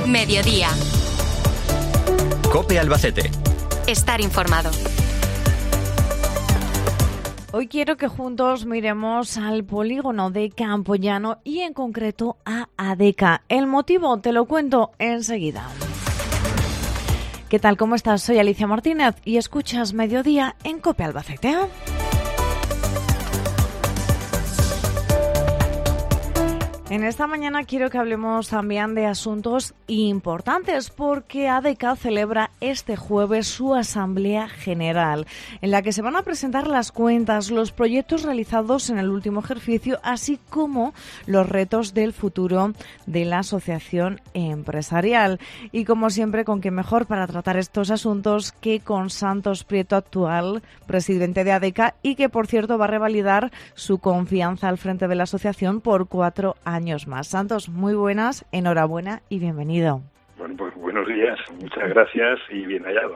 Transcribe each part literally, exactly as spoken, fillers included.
Mediodía. COPE Albacete. Estar informado. Hoy quiero que juntos miremos al polígono de Campoyano y en concreto a ADECA. El motivo te lo cuento enseguida. ¿Qué tal? ¿Cómo estás? Soy Alicia Martínez y escuchas Mediodía en COPE Albacete. En esta mañana quiero que hablemos también de asuntos importantes porque ADECA celebra este jueves su Asamblea General, en la que se van a presentar las cuentas, los proyectos realizados en el último ejercicio, así como los retos del futuro de la asociación empresarial. Y como siempre, con qué mejor para tratar estos asuntos que con Santos Prieto, actual presidente de ADECA, y que por cierto va a revalidar su confianza al frente de la asociación por cuatro años. años más. Santos, muy buenas, enhorabuena y bienvenido. Bueno, pues buenos días, muchas gracias y bien hallado.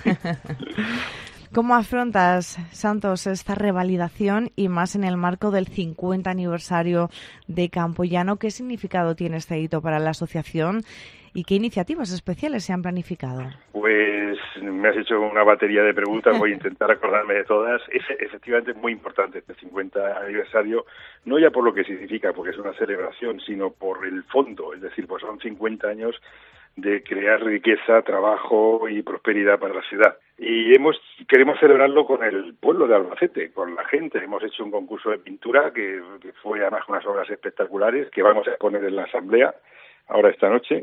¿Cómo afrontas, Santos, esta revalidación y más en el marco del cincuenta aniversario de Campoyano? ¿Qué significado tiene este hito para la asociación y qué iniciativas especiales se han planificado? Pues me has hecho una batería de preguntas, voy a intentar acordarme de todas. Es efectivamente muy importante este cincuenta aniversario, no ya por lo que significa, porque es una celebración, sino por el fondo, es decir, pues son cincuenta años de crear riqueza, trabajo y prosperidad para la ciudad. Y hemos queremos celebrarlo con el pueblo de Albacete, con la gente. Hemos hecho un concurso de pintura que, que fue además unas obras espectaculares que vamos a exponer en la asamblea ahora esta noche.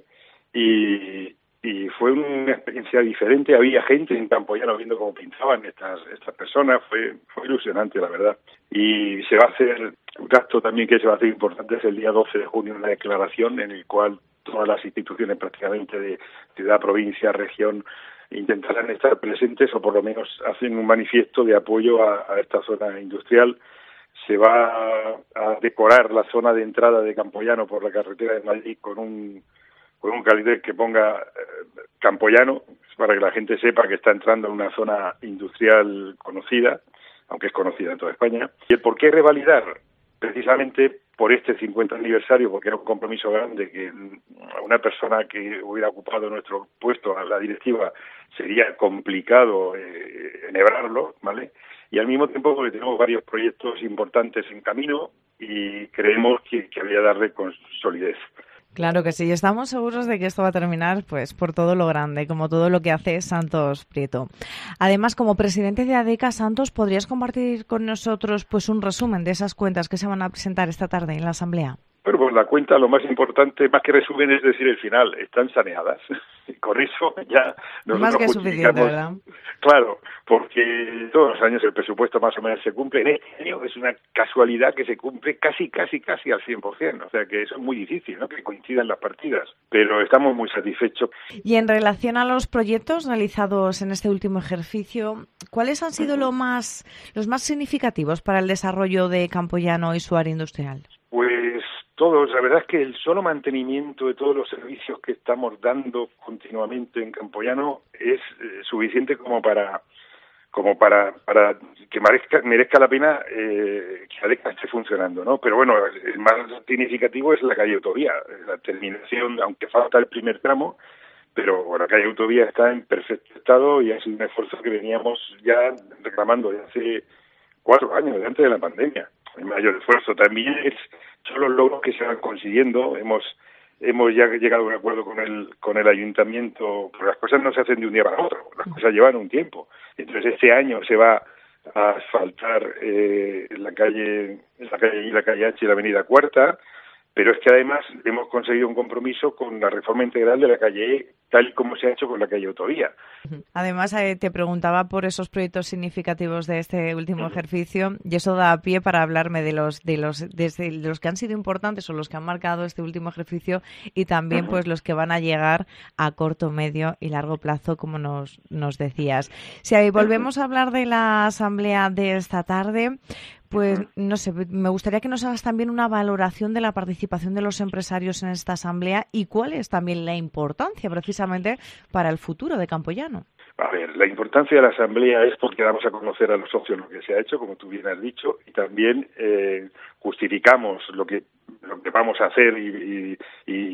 Y, y fue una experiencia diferente. Había gente en Campoyano viendo cómo pintaban estas estas personas. Fue fue ilusionante, la verdad. Y se va a hacer un acto también que se va a hacer importante, es el día doce de junio, una declaración en el cual todas las instituciones prácticamente de ciudad, provincia, región intentarán estar presentes o por lo menos hacen un manifiesto de apoyo a, a esta zona industrial. Se va a decorar la zona de entrada de Campoyano por la carretera de Madrid con un con un cartel que ponga eh, Campoyano, para que la gente sepa que está entrando en una zona industrial conocida, aunque es conocida en toda España. ¿Y el por qué revalidar? Precisamente por este cincuenta aniversario, porque era un compromiso grande que una persona que hubiera ocupado nuestro puesto a la directiva sería complicado eh, enhebrarlo, ¿vale? Y al mismo tiempo porque tenemos varios proyectos importantes en camino y creemos que, que había que darle con solidez. Claro que sí, y estamos seguros de que esto va a terminar pues por todo lo grande, como todo lo que hace Santos Prieto. Además, como presidente de ADECA, Santos, ¿podrías compartir con nosotros pues un resumen de esas cuentas que se van a presentar esta tarde en la asamblea? Bueno, pues la cuenta, lo más importante, más que resumen, es decir el final, están saneadas. Y con eso ya nosotros más que suficiente, ¿verdad? Claro, porque todos los años el presupuesto más o menos se cumple. En este año es una casualidad que se cumple casi, casi, casi al cien por ciento. O sea que eso es muy difícil, ¿no?, que coincidan las partidas. Pero estamos muy satisfechos. Y en relación a los proyectos realizados en este último ejercicio, ¿cuáles han sido lo más, los más significativos para el desarrollo de Campoyano y su área industrial? Pues todos, la verdad es que el solo mantenimiento de todos los servicios que estamos dando continuamente en Campoyano es eh, suficiente como para como para para que merezca, merezca la pena eh, que ADECA esté funcionando, ¿no? Pero bueno, el más significativo es la calle Autovía, la terminación, aunque falta el primer tramo, pero bueno, la calle Autovía está en perfecto estado y ha sido un esfuerzo que veníamos ya reclamando desde hace cuatro años, desde antes de la pandemia. El mayor esfuerzo también es, son los logros que se van consiguiendo. Hemos hemos ya llegado a un acuerdo con el con el ayuntamiento, porque las cosas no se hacen de un día para otro, las cosas llevan un tiempo. Entonces este año se va a asfaltar eh, la calle la calle y la calle H y la avenida Cuarta, pero es que además hemos conseguido un compromiso con la reforma integral de la calle E, tal como se ha hecho con la calle Autovía. Además, eh, te preguntaba por esos proyectos significativos de este último ejercicio, y eso da pie para hablarme de los de los desde los que han sido importantes o los que han marcado este último ejercicio y también pues los que van a llegar a corto, medio y largo plazo, como nos nos decías. Si ahí volvemos a hablar de la asamblea de esta tarde, pues no sé, me gustaría que nos hagas también una valoración de la participación de los empresarios en esta asamblea y cuál es también la importancia precisamente para el futuro de Campoyano. A ver, la importancia de la asamblea es porque damos a conocer a los socios lo que se ha hecho, como tú bien has dicho, y también eh, justificamos lo que lo que vamos a hacer y, y, y,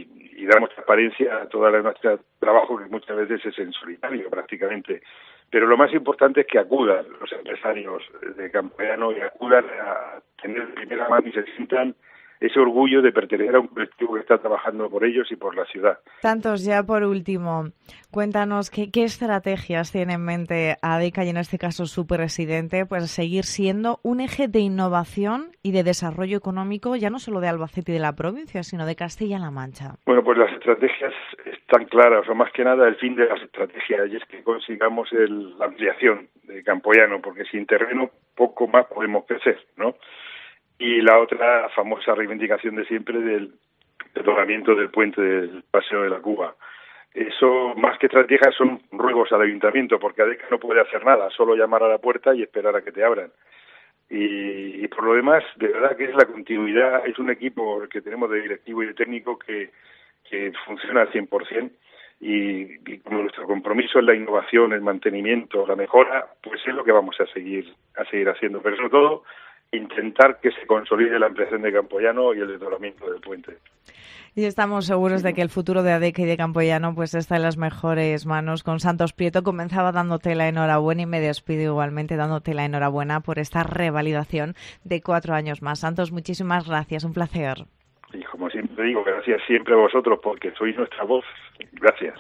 y damos transparencia a todo nuestro trabajo, que muchas veces es en solitario prácticamente. Pero lo más importante es que acudan los empresarios de Campoyano y acudan a tener de primera mano y se sientan ese orgullo de pertenecer a un colectivo que está trabajando por ellos y por la ciudad. Santos, ya por último, cuéntanos qué, qué estrategias tiene en mente ADECA y en este caso su presidente, pues seguir siendo un eje de innovación y de desarrollo económico, ya no solo de Albacete y de la provincia, sino de Castilla-La Mancha. Bueno, pues las estrategias están claras, o más que nada el fin de las estrategias, y es que consigamos el, la ampliación de Campoyano, porque sin terreno poco más podemos crecer, ¿no? Y la otra famosa reivindicación de siempre del detonamiento del puente del Paseo de la Cuba. Eso, más que estrategias, son ruegos al ayuntamiento, porque ADECA no puede hacer nada, solo llamar a la puerta y esperar a que te abran. Y, y por lo demás, de verdad que es la continuidad, es un equipo que tenemos de directivo y de técnico que, que funciona al cien por ciento, y, y como nuestro compromiso es la innovación, el mantenimiento, la mejora, pues es lo que vamos a seguir, a seguir haciendo. Pero sobre todo, intentar que se consolide la ampliación de Campoyano y el desdoblamiento del puente. Y estamos seguros de que el futuro de ADECA y de Campoyano pues está en las mejores manos. Con Santos Prieto comenzaba dándote la enhorabuena y me despido igualmente dándote la enhorabuena por esta revalidación de cuatro años más. Santos, muchísimas gracias, un placer. Y como siempre digo, gracias siempre a vosotros porque sois nuestra voz. Gracias.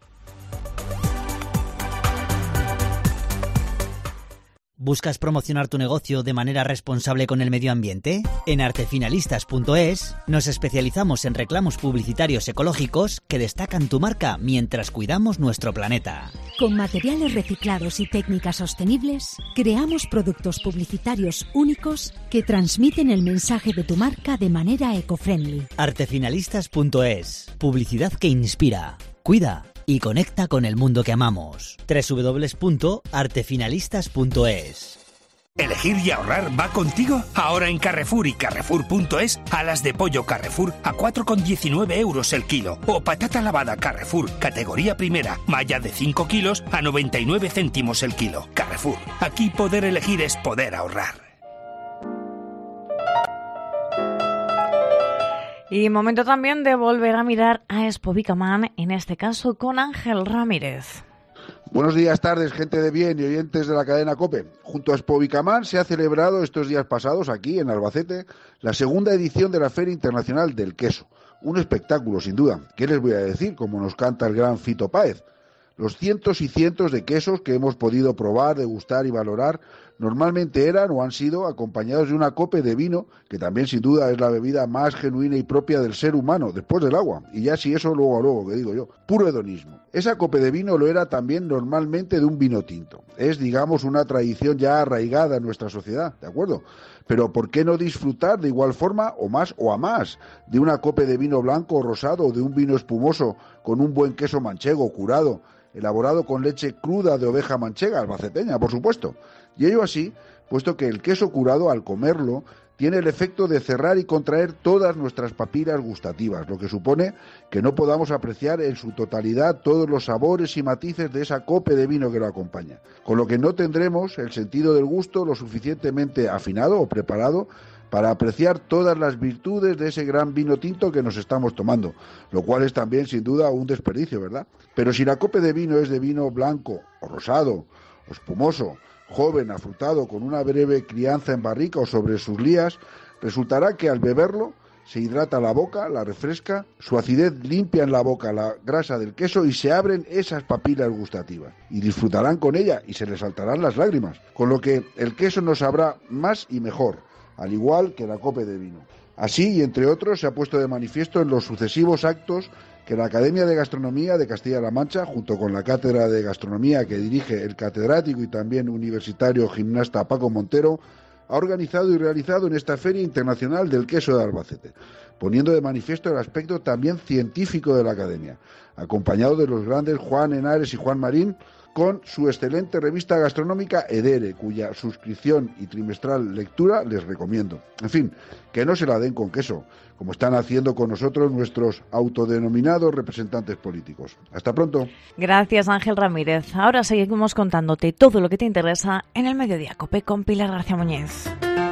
¿Buscas promocionar tu negocio de manera responsable con el medio ambiente? En artefinalistas punto es nos especializamos en reclamos publicitarios ecológicos que destacan tu marca mientras cuidamos nuestro planeta. Con materiales reciclados y técnicas sostenibles, creamos productos publicitarios únicos que transmiten el mensaje de tu marca de manera eco-friendly. artefinalistas punto es, publicidad que inspira, cuida y conecta con el mundo que amamos. doble u doble u doble u punto artefinalistas punto es. ¿Elegir y ahorrar va contigo? Ahora en Carrefour y Carrefour punto es, alas de pollo Carrefour a cuatro con diecinueve euros el kilo. O patata lavada Carrefour, categoría primera, malla de cinco kilos a noventa y nueve céntimos el kilo. Carrefour, aquí poder elegir es poder ahorrar. Y momento también de volver a mirar a Espovicaman, en este caso con Ángel Ramírez. Buenos días, tardes, gente de bien y oyentes de la cadena COPE. Junto a Espovicaman se ha celebrado estos días pasados aquí en Albacete la segunda edición de la Feria Internacional del Queso. Un espectáculo, sin duda. ¿Qué les voy a decir? Como nos canta el gran Fito Páez. Los cientos y cientos de quesos que hemos podido probar, degustar y valorar normalmente eran o han sido acompañados de una cope de vino, que también sin duda es la bebida más genuina y propia del ser humano, después del agua. Y ya si eso luego a luego, que digo yo, puro hedonismo. Esa cope de vino lo era también normalmente de un vino tinto. Es, digamos, una tradición ya arraigada en nuestra sociedad, ¿de acuerdo? Pero ¿por qué no disfrutar de igual forma, o más o a más, de una cope de vino blanco o rosado, o de un vino espumoso con un buen queso manchego curado, elaborado con leche cruda de oveja manchega, albaceteña, por supuesto? Y ello así, puesto que el queso curado, al comerlo, tiene el efecto de cerrar y contraer todas nuestras papilas gustativas, lo que supone que no podamos apreciar en su totalidad todos los sabores y matices de esa cope de vino que lo acompaña, con lo que no tendremos el sentido del gusto lo suficientemente afinado o preparado para apreciar todas las virtudes de ese gran vino tinto que nos estamos tomando, lo cual es también sin duda un desperdicio, ¿verdad? Pero si la cope de vino es de vino blanco o rosado o espumoso, joven, afrutado, con una breve crianza en barrica o sobre sus lías, resultará que al beberlo se hidrata la boca, la refresca, su acidez limpia en la boca la grasa del queso y se abren esas papilas gustativas. Y disfrutarán con ella y se les saltarán las lágrimas, con lo que el queso nos sabrá más y mejor, al igual que la cope de vino. Así, y entre otros, se ha puesto de manifiesto en los sucesivos actos que la Academia de Gastronomía de Castilla-La Mancha, junto con la Cátedra de Gastronomía que dirige el catedrático y también universitario gimnasta Paco Montero, ha organizado y realizado en esta Feria Internacional del Queso de Albacete, poniendo de manifiesto el aspecto también científico de la Academia, acompañado de los grandes Juan Henares y Juan Marín, con su excelente revista gastronómica Edere, cuya suscripción y trimestral lectura les recomiendo. En fin, que no se la den con queso, como están haciendo con nosotros nuestros autodenominados representantes políticos. Hasta pronto. Gracias, Ángel Ramírez. Ahora seguimos contándote todo lo que te interesa en el Mediodía COPE con Pilar García Muñiz.